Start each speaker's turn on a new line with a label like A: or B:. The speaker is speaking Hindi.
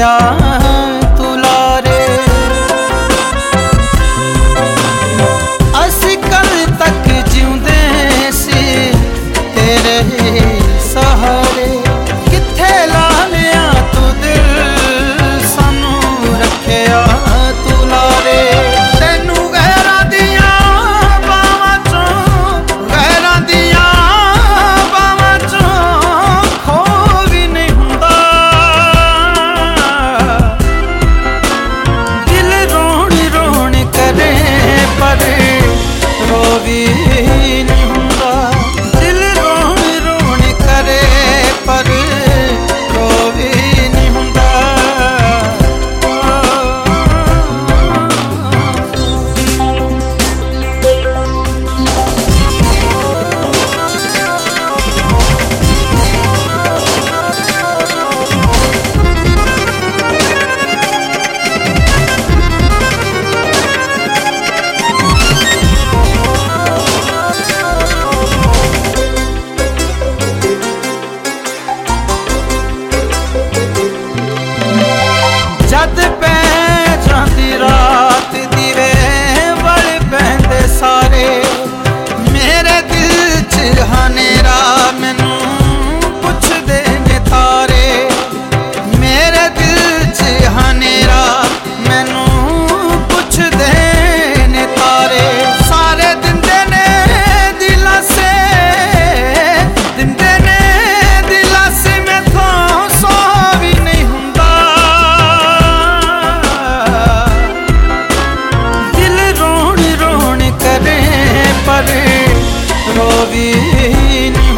A: रखिया तू लारे। असी कल तक जिउंदे सी तेरे सहारे, किथे ला लिया तू दिल सानू रखिया तू लारे। तेनू गैरां दियां बावां चों, गैरां दियां बावां चों खो भी नहीं हुंदा। दिल रोण रोण करे पर रो भी नहीं हुंदा। दिल रोण रोण करे पर रो भी नहीं हुंदा। जद पै जाती रात दीवे वल पैंदे सारे, मेरे दिल च हनेरा मैनू पुछदे ने तारे। मेरे दिल च हनेरा मैनू पुछदे ने तारे। सारे दिंदे ने दिलासे, दिंदे ने दिलासे मैथों सौ भी नहीं हुंदा। पर रो भी नहीं